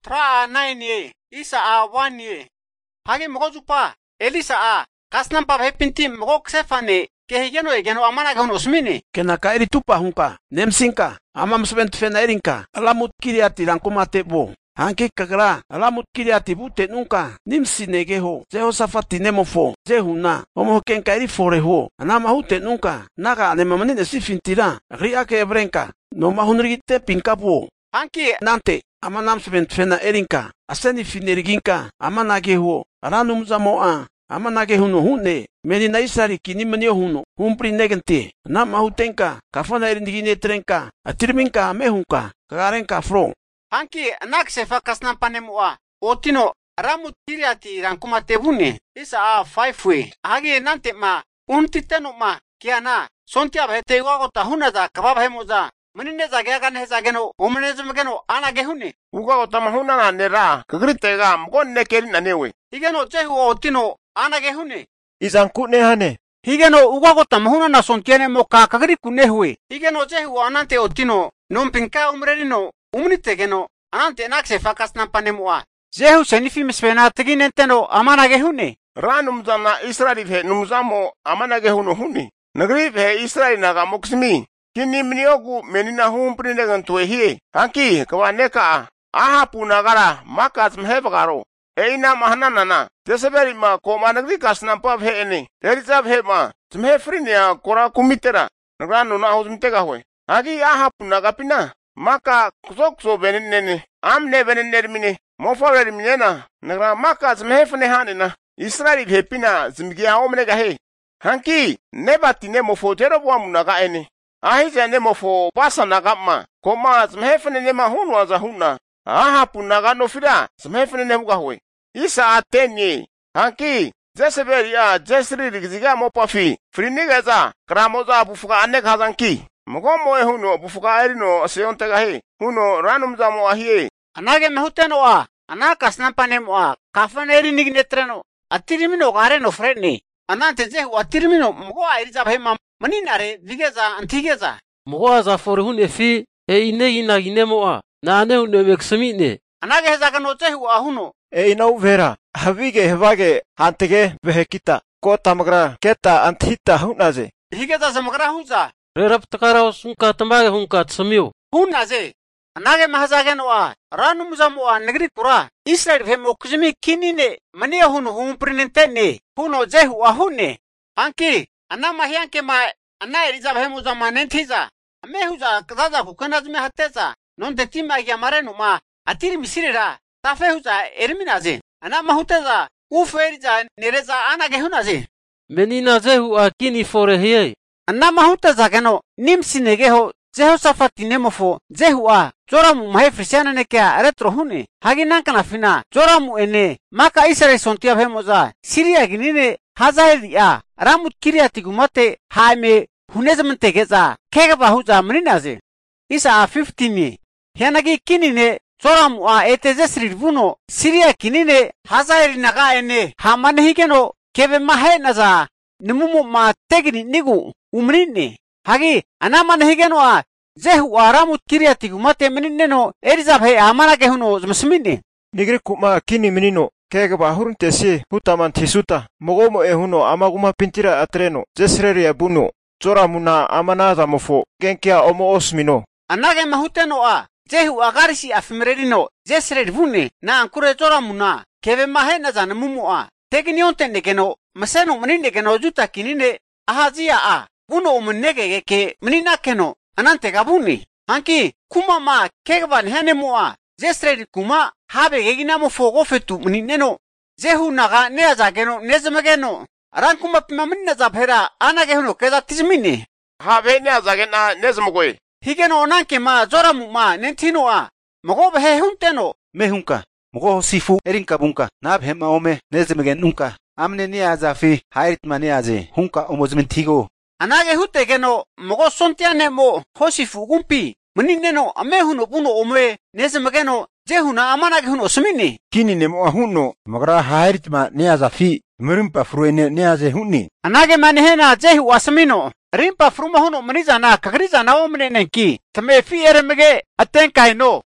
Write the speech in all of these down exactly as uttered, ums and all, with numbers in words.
Tra nine ye, isa a one ye. Hagi moko jupa, Elisa a, kasnan pa hepinti moko ksefane, kehigeno egeno amana gano osmini. Kenaka eri tupa hunka, nemsinka, amam svent fena erinka, alamut kiriati rankumate bo. Hanki kakra, alamut kiriati bute nunca, nimsi negeho, zeho safati nemofo, zehuna, homo kenka eri foreho, anama hute nunca, naga anemamanine sifintira, riake ebrenka, no mahunrigite pinkapo. Hanki, Nante, amanam svent fena erinka, aseni fineriginka, amanageho, aranum zamoa, amanageho no hune, menina isari kinimanio huno, humpri negente, nama hutenka, kafana erindigine trenka, atirminka mehunka, kagarenka fro. Hanki anak sefa kasnan panemua, otino ramut kiriati rankumate bune, isa a five way. Hagi nante ma, untiteno ma, kiana, sontia bhete igogota hunaza kabab hemoza. Menine zagya kan heza geno, omenezum geno ana gehuni. Ugogota mahuna na nera, kagritega mgonne keri na newe. Higeno jehu otino ana gehuni. Izanku ne hane. Higeno ugogota mahuna na sontiene moka kagri kunehwe. Higeno jehu anante otino, non pinka umrerino. Umnite geno, anante nakse fakas nampanемua. Jehu senifi misfena teginenteno amana gehuni. Ranum zana Israeli he numzamo amana gehuno huni. Nagri he Israeli naga moksimi. Kini mniogu menina humpri negan tuehie. Hanki kawaneka aha punagara makas mhebagaro. Eina mahanana. Teseberi ma koma nagri kasnampa he eni. Terizab he ma. Tumhefrinia kora kumitera. Nagrano na huzmtega hwe. Hagi aha punagapina. Maka kusokso beninene amne beninnermine mofawerminena nagra maka zmehefne hanina Israeli hepina zimgia omnega he hanki nebati ne mofotero bwamunaga ene ahije ne mofo pasa nagamma koma zmehefne ne mahunwa za huna aha punaga no fida zmehefne ne mugahwe isa atenye hanki zeseberia jesri rigziga mopafi frinigaza kramoza bufuka anek hazanki Mogomo e huno bufuka erino seontega he huno ranum zamo ahie Anage mehuteno a anakas nampanemo a kafana eri nignetreno atirimino gare no freni anante jehu atirimino mogo airiza bhema maninare vigeza antigeza Mogo za for hun efi e inegi na ginemo a na ane hun emeksmine Anage hezaga no jehu a huno E inau vera havige hevage hantege vehekita kota magra keta antita hunaze higeza zamagra hunza Rerap takara sunka tamage hunka tsamio hunaze Anage mahazageno a ranum zamo a negri kura Israel vemo kuzimi kinine mania huno humprinentene huno jehu a hune Anki anama hianke ma ana eriza bhemu zama nentiza amehuza kazaza kukanazme hateza non detima yamarenu ma atiri misirira tafehuza erminaze anama huteza uferiza nereza anage hunaze Menina zehu akini fore hiye Anama huteza geno nimsinegeho Zehu safati nemofo zehu a joramu mahe frisiana nekea retro hune hagi nankana fina joramu ene maka Israel sontia bhemoza Siria ginine hazaeli a ramut kiriati gumate haime hunezmentegeza kegaba huza meninaze Isa a fifteen ye hianagi kinine joramu a etezesri vuno Siria kinine hazaeli naga ene hamane higeno kebe mahe naza nemumu ma tegini nigu umrinne Hagi anamane higeno a zehu aramut kiriati gumate menineno erizabhe amana gehuno zmsmine Nigri kuma kini menino kega bahurunte si hutaman tisuta mogomo e huno amaguma pintira atreno jesreria buno zora muna amana zamofo genkia omo osmino Anage mahuteno a zehu agarisi afimrerino jesrer vune na ankure zora muna keve mahe na zanamumu a tegini onte negeno maseno menine geno juta kinine ahazia a Uno umunege ke menina keno anante gabuni hanki kuma ma kegban hanemua zesred kuma habe gegina mo fogo fetu menineno zehu naga neaza geno nezmegeno aran kuma pimamina zabhera anage huno keda tizmini habe ne azagena nezmgoy higeno nanke ma zoramu ma nentino a mogo behe hunteno Mehunka, mogo sifu erinka bunka, nab hema ome nezmegen nunca. Amne niaza fi hairit maniaze, hunka omozmentigo. Anage hute geno mogo sontiane mo hosifu gumpi menineno amehuno buno omwe nezmegeno jehuna amanage huno smini Kini nemo huno magra hairitma neaza fi merimpa fruene neaze huni Anage manehena jehu asmino rimpa fruma huno meniza na kagriza na omne nenki tame fi eremege atenkai no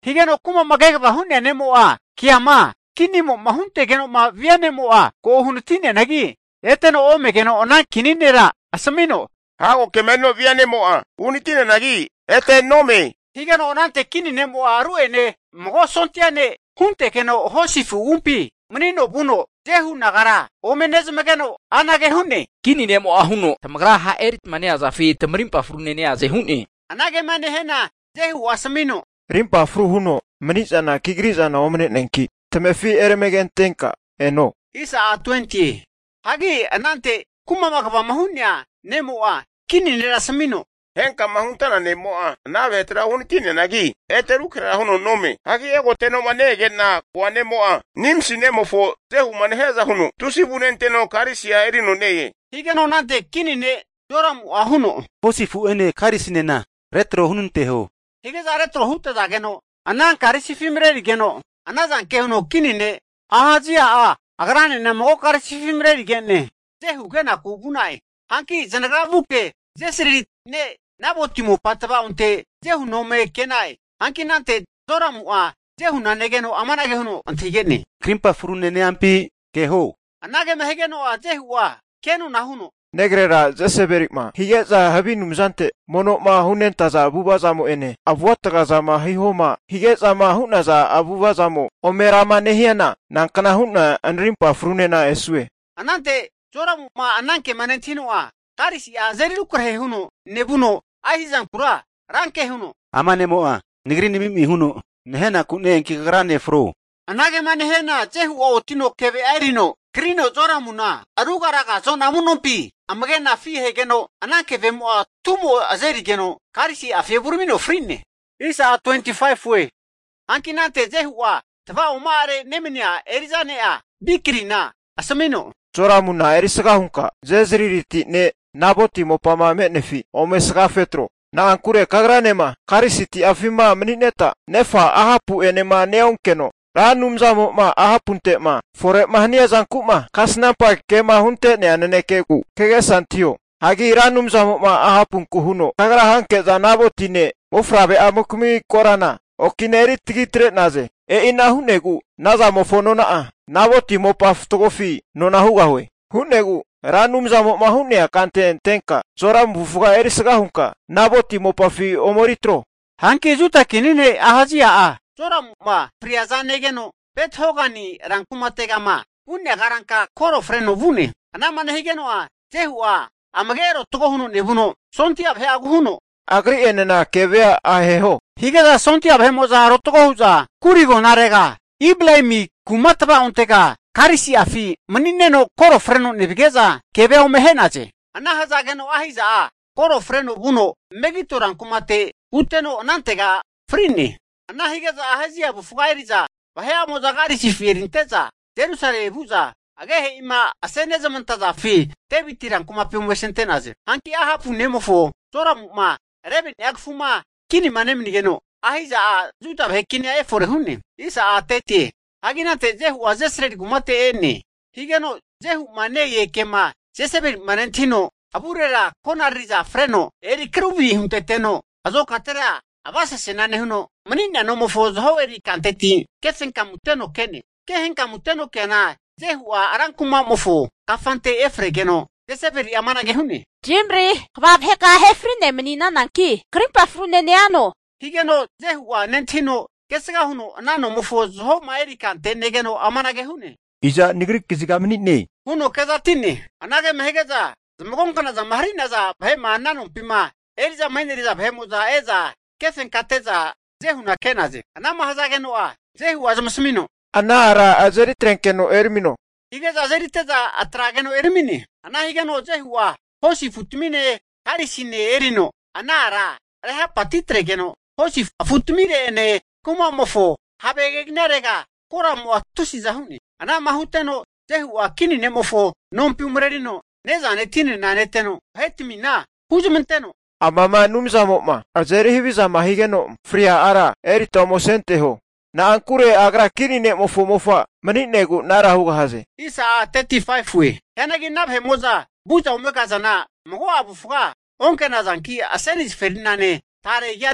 higeno kuma magega bahunne nemoa kiama kinimo mahunte geno ma vianemoa ko hunutine nagi eteno ome geno onan kininera asamino Hago kemeno vianemoa unitine nagi ete nome higeno onante kininemoa aruene mogo sontiane hunte geno hosifu umpi menino buno jehu nagara omenezmegeno anage hunne Kini nemo ahuno tamagra ha erit mane azafi tamrimpa frunene azehuni. anage mane hena jehu asamino rimpa fru huno manizana kigrizana omne nenki temefi eremegen tenka eno isa a twenty hagi anante kuma magaba mahunya nemoa kininera asamino henka mahuntana nemoa na vetra unitine nagi ete rukra huno nome hagi ego teno manege na kwa nemoa nimsi nemofo zehu manheza huno tusibunente no karisia erino neye higeno nante kinine joramu ahuno Hosifu ene karisinena retro hununteho. higeza retro hutta da geno anan karisi fimreri geno anazan kehuno kinine ahajia a agrane na mo karisi fimreri genne jehu gena kubunai hanki zanaga buke jesri ne nabotimo pataba unte jehu no me kenai hanki nante joramu a jehu na negeno amana gehuno antigene Krimpa furunene ampi keho. anage mehegeno a jehu a kenu nahuno negrera zeseberikma higeza habinumzante mono ma hunentaza abubazamo ene avuatagazama hihoma higeza ma hunaza abubazamo omerama nehiana nankana huna anrimpa frunena esue anante joramu ma ananke manentino a karisi a zerilu kurhe huno nebuno ahizan kura ranke huno Amane moa. Nigrini mimi huno. Nehena kune enkigrane fro. anage manehena jehu o tino kebe airino krino joramu na arugaraga zona munompi amagena fi hegeno ananke vemo a tumo azeri geno karisi a feburmino frine isa a twenty-five we ankinante jehu a tava umare nemenia erizane a bikrina asamino zoramuna erisagahunka zezririti ne naboti mopama menefi omesga fetro na ankure kagranema karisiti afima menineta nefa ahapu enema neonkeno ranumzamo ma ahapunte ma fore mahnia zankuma kasnampa kema hunte ne anenekegu kege santio hagi ranumzamo ma ahapunku huno kagra hanke zanabotine mofrabe amokumi korana okineri tigitre naze e ina hunegu naza mofonona a naboti mopaftogofi nona hugahwe hunegu ranumzamo ma hunia kante tenka zora mbufuga erisagahunka naboti mopafi omoritro hanki juta kinine ahajia a joramu ma priazanegeno bethogani rankumatega ma bunne garanka koro freno bune anamane higeno a jehu a amagero togo huno nebuno sontia bhe aguhuno agri enena kevea aheho higeda sontia bhe moza rotogo huza kurigo narega iblaimi kumataba untega karisi afi manineno koro freno nebigeza kebe omehenaje anahaza geno ahiza a koro freno buno megito rankumate uteno nantega frini anahigeza ahazia bufugairiza bahea moza karisi firinteza Jerusalem buza agehe ima aseneza mantaza fi tebitiran kuma pimwesentenaze hanki ahapu nemofo tora ma rebin yakfuma kini manemni geno ahiza a zuta bekini a efore hunni isa a tete aginate jehu azesred gumate ene higeno jehu mane yekema sesebe manentino aburera konariza freno eri krubi hunteteno azo katera abasa senane huno manina no mofozo howeri kanteti kesen kamuteno kene kehen kamuteno kena jehu a arankuma mofo kafante efregeno deseberi amana gehuni Jimri, kwab heka hefrine menina nanki, krimpa frune neano. higeno jehu a nentino kesega huno nano mofozo ho maeri kante negeno amana gehuni Ija nigrik kisiga menitne. huno kezatini anage mehegeza zmgonkana za mahrina za bhe manano pima eriza maineriza bhe moza eza kesen kateza jehu na kenaze anama hazageno a jehu azmasmino anara azeri trenkeno ermino higeza azeriteza atrageno ermini ana higeno jehu a hosi futmine karisine erino anara reha patitregeno hosi futmire ene kuma mofo habegegnerega kora mo atusi zahuni ana mahuteno jehu a kinine mofo nompi umrerino nezane tine naneteno hetmina hujumenteno amama numzamo ma azeri hibizama higeno fria ara eritomosenteho na ankure agra kinine mofu mofa maninegu nara hugahaze isa a thirty-five we yanagi nabhe moza buja umekazana mgo abufuga onke nazanki asenis ferinane tare yane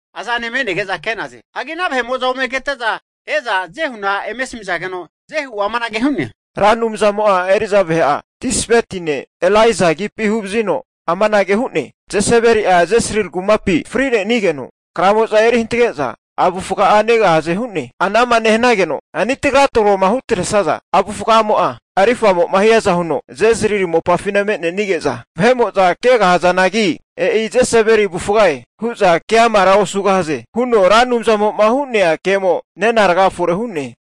azane mene geza kenaze hagina be moza umeketeza eza jehuna emesimiza keno jehu amana gehunne ranum zamoa eriza vea tispetine Eliza gipi hubzino amana gehunne Jezebeli a Jezreel gumapi fride nigeno kramoza eri hintigeza abu fuka anega haze hunne anama nehnageno anitiga toro mahutre saza abu fuka moa arifa mo mahiyaza huno Jezreel mo pafina ne nigeza vemo za kega hazanagi e i Jezebeli bufugae huza kiamara osuga haze huno ranum zamo mahunne a kemo nenarga fure hunne